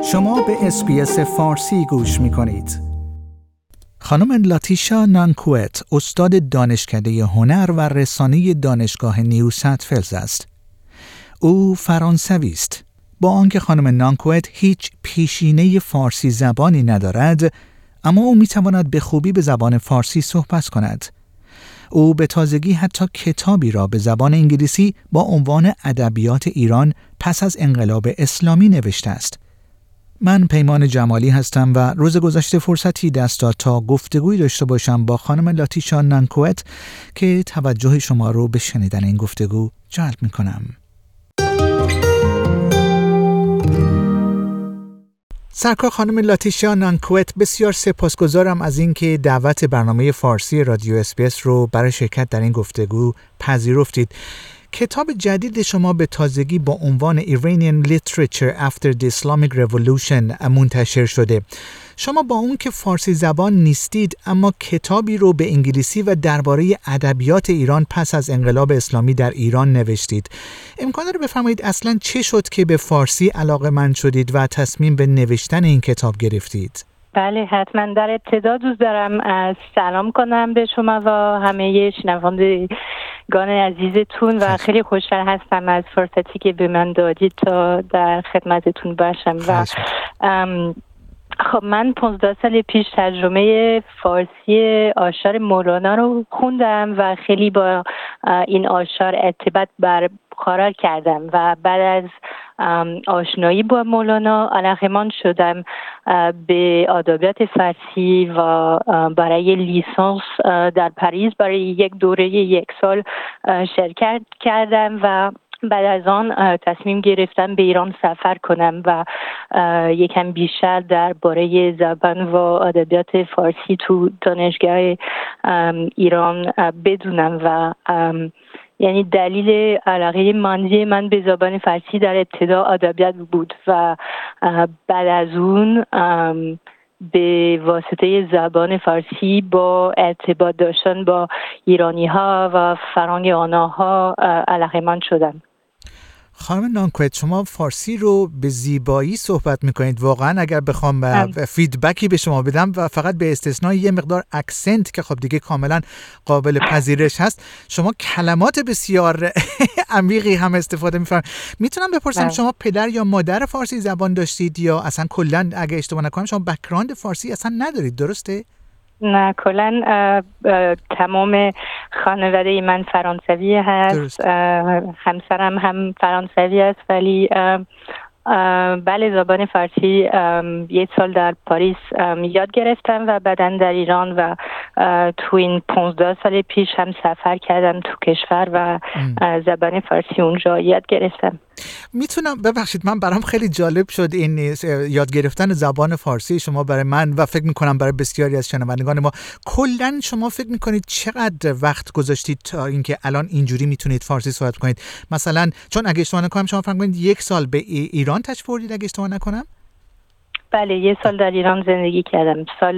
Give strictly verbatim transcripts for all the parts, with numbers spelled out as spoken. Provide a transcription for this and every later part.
شما به اس‌بی‌اس فارسی گوش می‌کنید. خانم لاتیشا نانکوئت استاد دانشکده هنر و رسانه دانشگاه نیو ساتفلز است. او فرانسوی است. با آنکه خانم نانکوئت هیچ پیشینه فارسی زبانی ندارد، اما او می‌تواند به خوبی به زبان فارسی صحبت کند. او به تازگی حتی کتابی را به زبان انگلیسی با عنوان ادبیات ایران پس از انقلاب اسلامی نوشته است. من پیمان جمالی هستم و روز گذشته فرصتی دست داد تا گفتگوی داشته باشم با خانم لاتیشا نانکوئت که توجه شما رو به شنیدن این گفتگو جلب می‌کنم. سرکار خانم لاتیشا نانکوئت، بسیار سپاسگزارم از اینکه دعوت برنامه فارسی رادیو اس‌بی‌اس رو برای شرکت در این گفتگو پذیرفتید. کتاب جدید شما به تازگی با عنوان Iranian Literature After the Islamic Revolution منتشر شده. شما با اون که فارسی زبان نیستید، اما کتابی رو به انگلیسی و درباره ادبیات ایران پس از انقلاب اسلامی در ایران نوشتید. امکان داره بفرمایید اصلاً چه شد که به فارسی علاقه‌مند شدید و تصمیم به نوشتن این کتاب گرفتید؟ بله، حتما. در ابتدا دوست دارم از سلام کنم به شما و همه شنوندگان عزیزتون و خیلی خوشحال هستم از فرصتی که به من دادید تا در خدمتتون باشم. و خب من پانزده سال پیش ترجمه فارسی آثار مولانا رو خوندم و خیلی با این آثار ارتباط برقرار کردم و بعد از آشنایی با مولانا علاقه‌مند شدم به ادبیات فارسی و برای لیسانس در پاریس برای یک دوره یک سال شرکت کردم و بعد از آن تصمیم گرفتم به ایران سفر کنم و یکم بیشتر درباره زبان و ادبیات فارسی تو دانشگاه ایران بدونم و یعنی دلیل علاقه منی من به زبان فارسی در ابتدا ادبیات بود و بعد از اون به واسطه زبان فارسی با ارتباط داشتن با ایرانی ها و فرهنگ آنها علاقه‌مند شدم. خانم نانکوئت، شما فارسی رو به زیبایی صحبت میکنید. واقعا اگر بخوام فیدبکی به شما بدم و فقط به استثنای یه مقدار اکسنت که خب دیگه کاملا قابل پذیرش هست، شما کلمات بسیار عمیقی هم استفاده میفرمایید. میتونم بپرسم شما پدر یا مادر فارسی زبان داشتید یا اصلا کلا اگه اشتباه نکنم شما بک‌گراند فارسی اصلا ندارید، درسته؟ نه، کلا تمام خانواده من فرانسوی هست. همسرم هم فرانسوی است، ولی بله زبان فارسی یک سال در پاریس یاد گرفتم و بعداً در ایران و تو این پانزده سال پیش هم سفر کردم تو کشور و زبان فارسی اونجا یاد گرفتم. میتونم ببخشید من برام خیلی جالب شد این یاد گرفتن زبان فارسی شما برای من و فکر میکنم برای بسیاری از شنوندگان ما. کلاً شما فکر میکنید چقدر وقت گذاشتید تا اینکه الان اینجوری میتونید فارسی صحبت کنید؟ مثلا چون اگه اشتباه نکنم شما فکر کنید یک سال به ایران تشریف بردید اگه اشتباه نکنم؟ بله، یه سال در ایران زندگی کردم. سال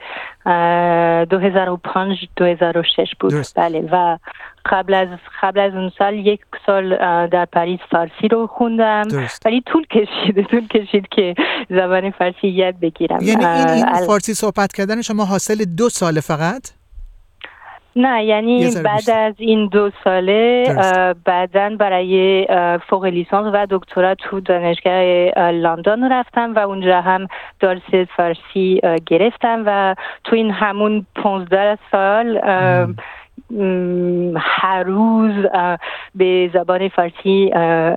دو هزار و پنج دو هزار و شش بود. درست. بله، و قبل از قبل از اون سال یک سال در پاریس فارسی رو خوندم. درست. ولی طول کشید طول کشید که زبان فارسی یاد بگیرم. یعنی این, این ال... فارسی صحبت کردن شما حاصل دو سال فقط؟ نه، یعنی بعد بیشتر. از این دو ساله بعداً برای فوق لیسانس و دکترا تو دانشگاه لندن رفتم و اونجا هم درس فارسی گرفتم و تو این همون پانزده سال ام. هر روز به زبان فارسی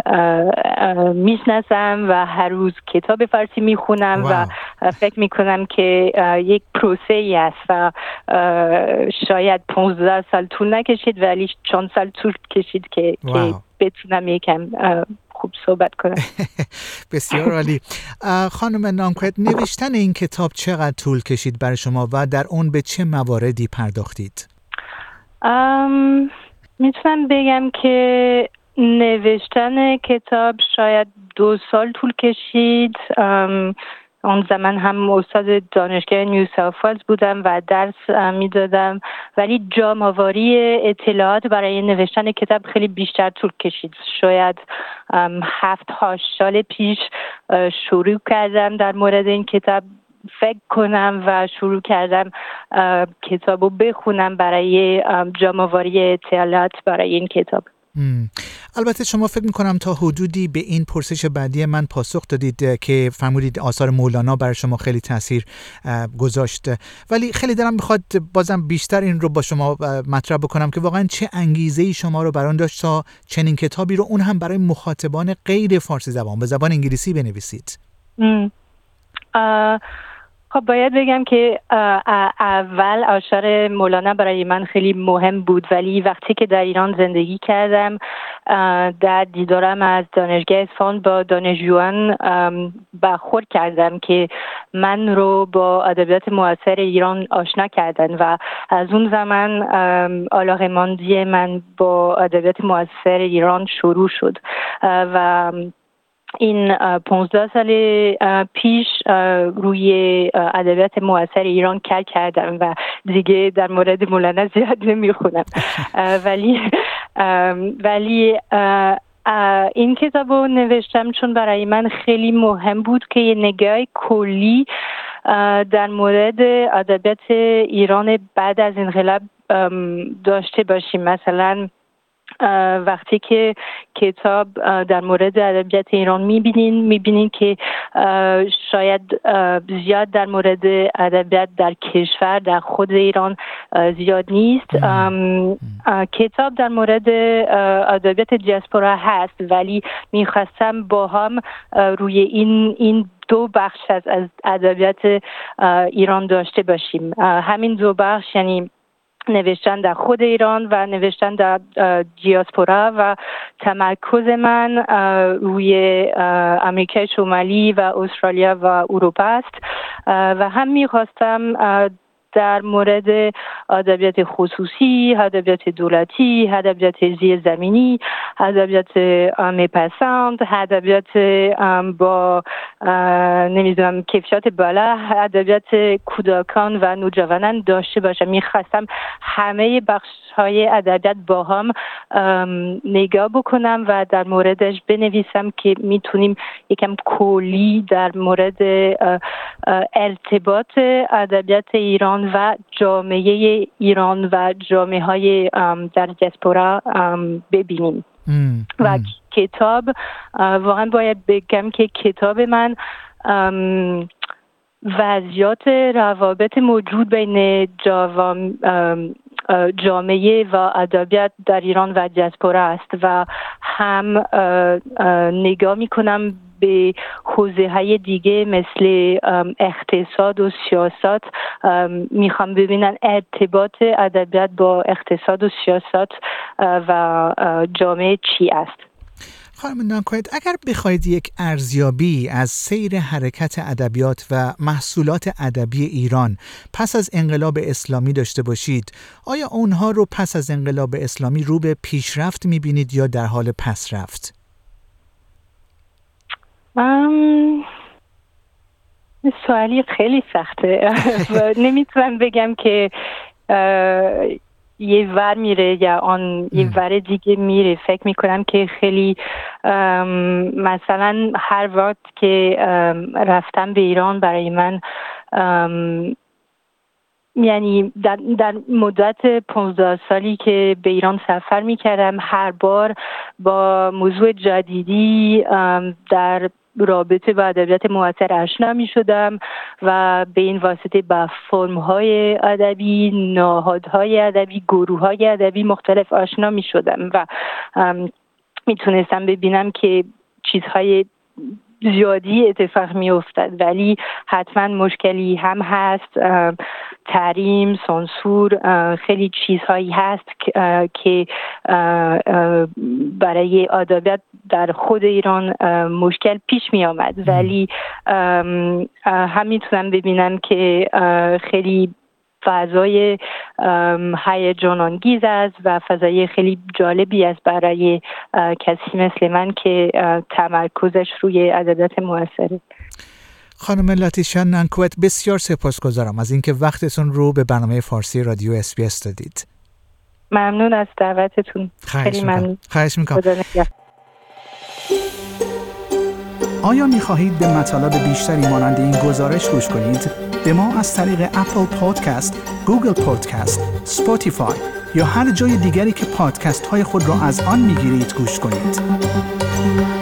میشناسم و هر روز کتاب فارسی میخونم و فکر میکنم که یک پروسه ای است و شاید پانزده سال طول نکشید ولی چند سال طول کشید که, که بتونم یکم خوب صحبت کنم. بسیار عالی. خانم نانکوئت، نوشتن این کتاب چقدر طول کشید برای شما و در اون به چه مواردی پرداختید؟ ام، میتونم بگم که نوشتن کتاب شاید دو سال طول کشید. آن زمان هم استاد دانشگاه نیو ساوت ولز بودم و درس میدادم، ولی جام‌آوری اطلاعات برای نوشتن کتاب خیلی بیشتر طول کشید. شاید هفت هشت سال پیش شروع کردم در مورد این کتاب فکر کنم و شروع کردم کتابو بخونم برای جمع‌آوری اطلاعات برای این کتاب. مم. البته شما فکر میکنم تا حدودی به این پرسش بعدی من پاسخ دادید که فرمودید آثار مولانا برای شما خیلی تاثیر گذاشت، ولی خیلی دلم میخواد بازم بیشتر این رو با شما مطرح بکنم که واقعا چه انگیزه‌ای شما رو برای داشت تا چنین کتابی رو، اون هم برای مخاطبان غیر فارسی زبان، به زبان انگلیسی بنویسید. خب باید بگم که اول آثار مولانا برای من خیلی مهم بود، ولی وقتی که در ایران زندگی کردم در دیدارم از دانشگاه اصفهان با دانشجویان برخورد کردم که من رو با ادبیات معاصر ایران آشنا کردن و از اون زمان علاقه‌مندی من با ادبیات معاصر ایران شروع شد و این پانزده سال پیش روی ادبیات معاصر ایران کار کردم و دیگه در مورد مولانا زیاد نمیخونم، ولی ولی این کتابو نوشتم چون برای من خیلی مهم بود که یه نگاه کلی در مورد ادبیات ایران بعد از انقلاب داشته باشیم. مثلا وقتی که کتاب در مورد ادبیات ایران میبینین میبینین که شاید زیاد در مورد ادبیات در کشور در خود ایران زیاد نیست. کتاب در مورد ادبیات دیاسپورا هست، ولی میخواستم با هم روی این این دو بخش از ادبیات ایران داشته باشیم. همین دو بخش یعنی نوشتن در خود ایران و نوشتن در دیاسپورا و تمرکز من روی امریکای شمالی و استرالیا و اروپا است و هم میخواستم در مورد ادبیات خصوصی، ادبیات دولتی، ادبیات زیرزمینی، ادبیات میپسند، ادبیات با نمیدونم کیفیت بالا، ادبیات کودکان و نوجوانان داشته باشم. میخواستم همه بخش‌های ادبیات با هم نگاه بکنم و در موردش بنویسم که میتونیم یکم کلی در مورد ارتباط ادبیات ایران و جامعه ایران و جامعه های در دیاسپورا ببینیم. ام، و ام. کتاب واقعا باید بگم که کتاب من وضعیت روابط موجود بین جامعه و ادبیات در ایران و دیاسپورا است و هم نگاه میکنم به حوزه های دیگه مثل اقتصاد و سیاست. میخوام ببینن ارتباط ادبیات با اقتصاد و سیاست و جامعه چی است. خانم نانکوئت، اگر بخواید یک ارزیابی از سیر حرکت ادبیات و محصولات ادبی ایران پس از انقلاب اسلامی داشته باشید، آیا اونها رو پس از انقلاب اسلامی رو به پیشرفت میبینید یا در حال پسرفت؟ ام... سوالی خیلی سخته. نمیتونم بگم که یه ور میره یا آن یه ور دیگه میره. فکر میکنم که خیلی مثلا هر وقت که رفتم به ایران برای من یعنی در, در مدت پانزده سالی که به ایران سفر میکردم هر بار با موضوع جدیدی در رابطه با ادبیات معاصر آشنا می شدم و به این واسطه با فرم‌های ادبی، نهادهای ادبی، گروه‌های ادبی مختلف آشنا می شدم و می تونستم ببینم که چیزهای زیادی اتفاق می افتد، ولی حتما مشکلی هم هست. تحریم، سانسور، خیلی چیزهایی هست که برای ادبیات در خود ایران مشکل پیش می آمد، ولی هم میتونم ببینم که خیلی فضای هیجان انگیز است و فضای خیلی جالبی است برای کسی مثل من که تمرکزش روی ادبیات معاصره. خانم لاتیشا نانکوت، بسیار سپاسگزارم از اینکه وقتتون رو به برنامه فارسی رادیو اس بی اس دادید. ممنون از دعوتتون. خیلی ممنون. خواهش میکنم. آیا میخواهید به مطالب بیشتری مانند این گزارش گوش کنید؟ به ما از طریق اپل پادکست، گوگل پادکست، اسپاتیفای یا هر جای دیگری که پادکست های خود را از آن میگیرید گوش کنید.